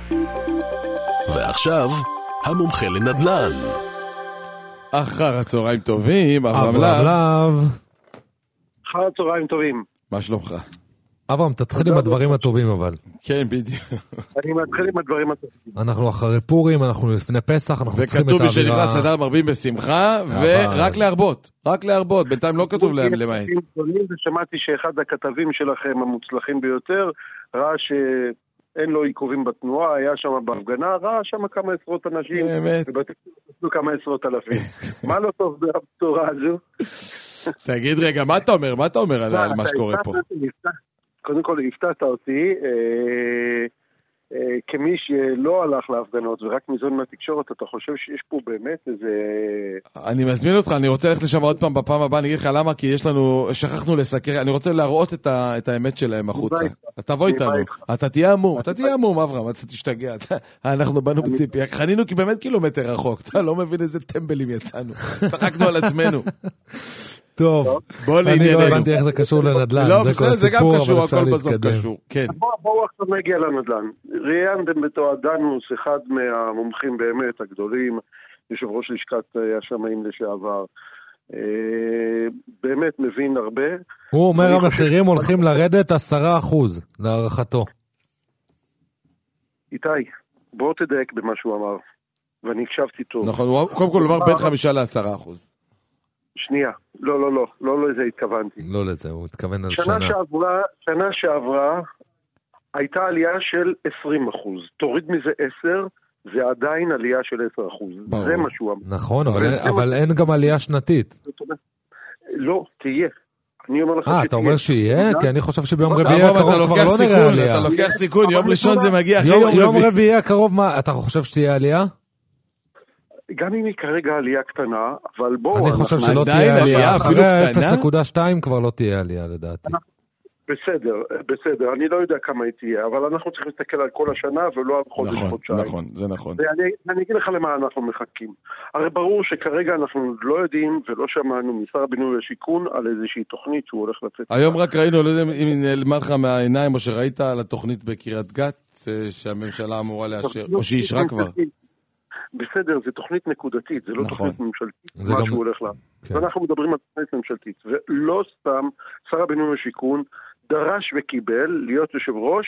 ועכשיו, המומחה לנדל"ן. אחר הצהריים טובים, אברהם להב. אחר הצהריים טובים. מה שלומך? אברהם, תתחיל עם הדברים הטובים אבל. כן, בדיוק. אני מתחיל עם הדברים הטובים. אנחנו אחרי פורים, אנחנו לפני פסח, אנחנו צריכים את וכתוב האווירה. בשנכנס אדר מרבים בשמחה, ורק להרבות. רק להרבות, בינתיים לא כתוב להם למעט. ושמעתי שאחד הכתבים שלכם המוצלחים ביותר, ראה שאין לו עיכובים בתנועה, היה שם בהפגנה, ראה שם כמה עשרות אנשים. באמת. ובתקצו כמה עשרות אלפים. מה לא טוב בצורה הזו? תגיד רגע, מה אתה אומר? מה אתה אומר על מה שקורה פה? קודם כל, הפתעת אותי, כמי שלא הלך להפגנות ורק מזון מהתקשורת, אתה חושב שיש פה באמת איזה... אני מזמין אותך, אני רוצה ללכת לשם עוד פעם בפעם הבאה, אני אגיד לך למה, כי יש לנו, שכחנו לסקר, אני רוצה להראות את האמת שלהם החוצה. אתה תבוא איתנו, אתה תהיה עמום, אברהם, אתה תשתגע, אנחנו באנו בציפי, חנינו כי באמת קילומטר רחוק, אתה לא מבין איזה טמבלים יצאנו, צחקנו על עצמנו. טוב, אני לא הבנתי איך זה קשור לנדל"ן. לא, בסדר, זה גם קשור, הכל בסוף קשור. כן. בואו עכשיו נגיע לנדל"ן. ראיינתם בתועד דנוס, אחד מהמומחים באמת הגדולים, יושב ראש לשכת השמאים לשעבר. באמת מבין הרבה. הוא אומר המחירים הולכים לרדת 10% להערכתו. איתי, בואו תדייק במה שהוא אמר, ואני הקשבתי טוב. נכון, קודם כל הוא אמר בין 5-10%. שנייה, לא לזה התכוונתי. לא לזה, הוא התכוון על שנה. שנה שעברה הייתה עלייה של 20%. תוריד מזה 10, זה עדיין עלייה של 10%. זה מה שהוא אמר. נכון, אבל אין גם עלייה שנתית. לא, תהיה. אני אומר לך שתהיה. אתה אומר שיהיה? כי אני חושב שביום רביעי הקרוב כבר לא נראה עלייה. אתה לוקח סיכון, יום ראשון זה מגיע אחרי יום רביעי הקרוב, מה, אתה חושב שתהיה עלייה? גם אם היא כרגע עלייה קטנה, אבל בואו... אני חושב שלא תהיה עלייה, אחרי 0.2 כבר לא תהיה עלייה לדעתי. בסדר, אני לא יודע כמה היא תהיה, אבל אנחנו צריכים להסתכל על כל השנה ולא על חודשיים. נכון, זה נכון. ואני אגיד לך למה אנחנו מחכים. הרי ברור שכרגע אנחנו לא יודעים ולא שמענו משר הבינוי והשיכון על איזושהי תוכנית שהוא הולך לצאת. היום רק ראינו, לא יודע אם נעלמה לך מהעיניים או שראית על התוכנית בקריית גת שהממשלה אמורה לאשר, או שאישרה כבר. בסדר, זה תוכנית נקודתית, זה לא תוכנית ממשלתית, מה שהוא הולך לה. ואנחנו מדברים על תוכנית ממשלתית, ולא סתם שר הבינוי והשיכון דרש וקיבל להיות יושב ראש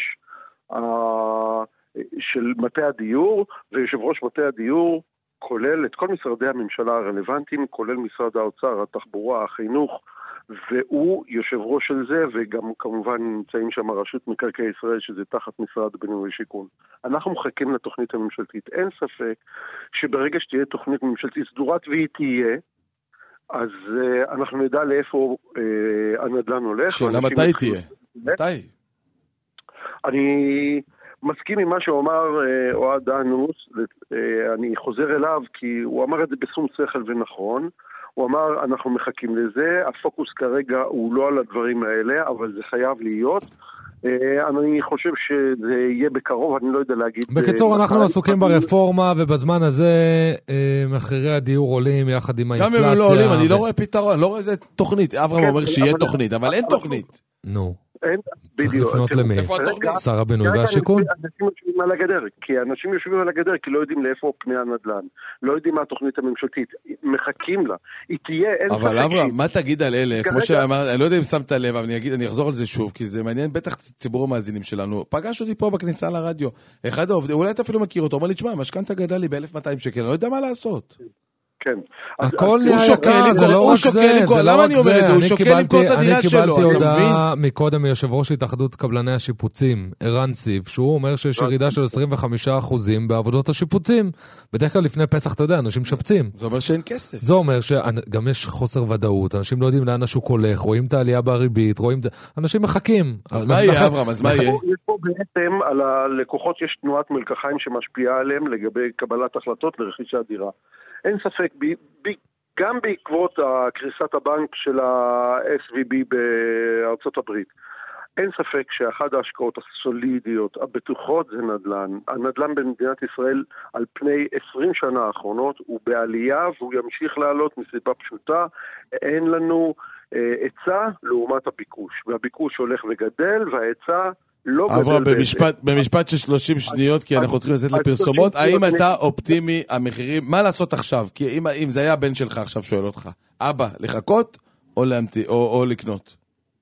של מטה הדיור, ויושב ראש מטה הדיור כולל את כל משרדי הממשלה הרלוונטיים, כולל משרד האוצר, התחבורה, החינוך, והוא יושב ראש של זה, וגם כמובן נמצאים שם רשות מקרקעי ישראל, שזה תחת משרד הבינוי והשיכון. אנחנו מחכים לתוכנית הממשלתית. אין ספק שברגע שתהיה תוכנית ממשלתית סדורת והיא תהיה, אז אנחנו נדע לאיפה הנדל"ן הולך. שאלה מתי תהיה? מתי? אני מסכים עם מה שאומר אוהד דנוס, אני חוזר אליו כי הוא אמר את זה בשום שכל ונכון, הוא אמר אנחנו מחכים לזה, הפוקוס כרגע הוא לא על הדברים האלה, אבל זה חייב להיות. אני חושב שזה יהיה בקרוב, אני לא יודע להגיד. בקיצור, אנחנו עסוקים ברפורמה, ובזמן הזה מחירי הדיור עולים יחד עם האינפלציה. גם אם הם לא עולים, אני לא רואה פתרון, אני לא רואה איזה תוכנית. אברהם אומר שיהיה תוכנית, אבל אין תוכנית. נו. צריך לפנות למי? שר הבינוי והשיכון? אנשים יושבים על הגדר, כי אנשים יושבים על הגדר כי לא יודעים לאיפה פני הנדל"ן, לא יודעים מה התוכנית הממשלתית, מחכים לה, היא תהיה, אין ספק. אבל אברהם, מה תגיד על אלה, כמו שאמר, אני לא יודע אם שמת לב, אבל אני אחזור על זה שוב, כי זה מעניין בטח ציבור המאזינים שלנו, פגש אותי פה בכניסה לרדיו, אחד העובדים, אולי אתה אפילו מכיר אותו, אומר לי, תשמע, משכנתה גדלה לי ב-1200 שקל, אני לא יודע מה לעשות. כן. הכל יקר, זה לא רק זה, הוא שוקל למכור את הדירה שלו. אני קיבלתי הודעה מקודם מיושב ראש התאחדות קבלני השיפוצים, ערן סיב, שהוא אומר שיש ירידה של 25% בעבודות השיפוצים. בדרך כלל לפני פסח, אתה יודע, אנשים שפצים. זה אומר שאין כסף. זה אומר שגם יש חוסר ודאות, אנשים לא יודעים לאן השוק הולך, רואים את העלייה בריבית, אנשים מחכים. אז מה יהיה, אברהם? אז מה יהיה? יש פה בעצם על הלקוחות יש תנועת מלקחיים שמשפיעה עליהם לגבי קבלת החלטות לרכישת דירה. אין ספק, גם בעקבות קריסת הבנק של ה-SVB בארצות הברית, אין ספק שאחד ההשקעות הסולידיות, הבטוחות זה נדל"ן. הנדל"ן במדינת ישראל על פני 20 שנה האחרונות הוא בעלייה והוא ימשיך לעלות מסיבה פשוטה. אין לנו היצע לעומת הביקוש, והביקוש הולך וגדל וההיצע לא אברהם, במשפט של 30 שניות, כי אנחנו צריכים לצאת לפרסומות, האם אתה אופטימי המחירים, מה לעשות עכשיו? כי אם זה היה הבן שלך עכשיו שואל אותך, אבא, לחכות או לקנות?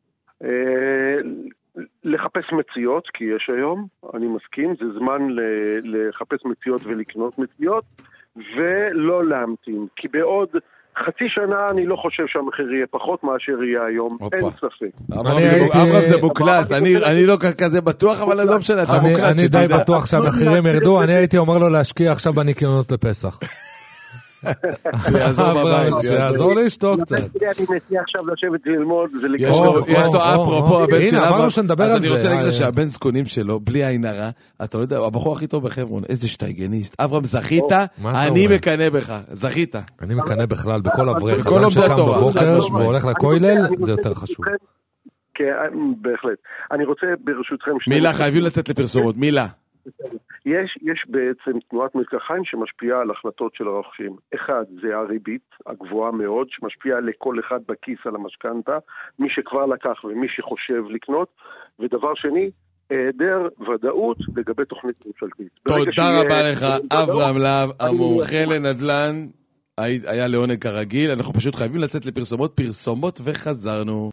לחפש מציאות, כי יש היום, אני מסכים, זה זמן לחפש מציאות ולקנות מציאות, ולא להמתין, כי בעוד חצי שנה אני לא חושב שהמחיר יהיה פחות מאשר יהיה היום, אין ספק. אברהם זה מוקלט, אני לא כזה בטוח, אבל לא משנה, אתה מוקלט. אני די בטוח שהמחירים ירדו, אני הייתי אומר לו להשקיע עכשיו בניקיונות לפסח. שיעזור לאשתו קצת. אני מציע עכשיו לשבת וללמוד יש לו אפרופו הבן של הנה, אמרנו שנדבר על זה. אז אני רוצה להגיד לך שהבן זקונים שלו, בלי עין הרע, אתה לא יודע, הבחור הכי טוב בחברון, איזה שטייגניסט. אברהם, זכית? אני מקנה בך, זכית. אני מקנה בכלל בכל אברך, אדם שקם בבוקר והולך לכולל, זה יותר חשוב. בהחלט. אני רוצה ברשותכם... מילה, חייבים לצאת לפרסומות, מילה. יש בעצם תנועת מלקחיים שמשפיעה על החלטות של הרוכשים. אחד, זה הריבית הגבוהה מאוד, שמשפיעה לכל אחד בכיס על המשכנתה, מי שכבר לקח ומי שחושב לקנות. ודבר שני, היעדר ודאות לגבי תוכנית ממשלתית. תודה רבה לך, אברהם להב, המומחה לנדל"ן. היה לעונג כרגיל, אנחנו פשוט חייבים לצאת לפרסומות וחזרנו.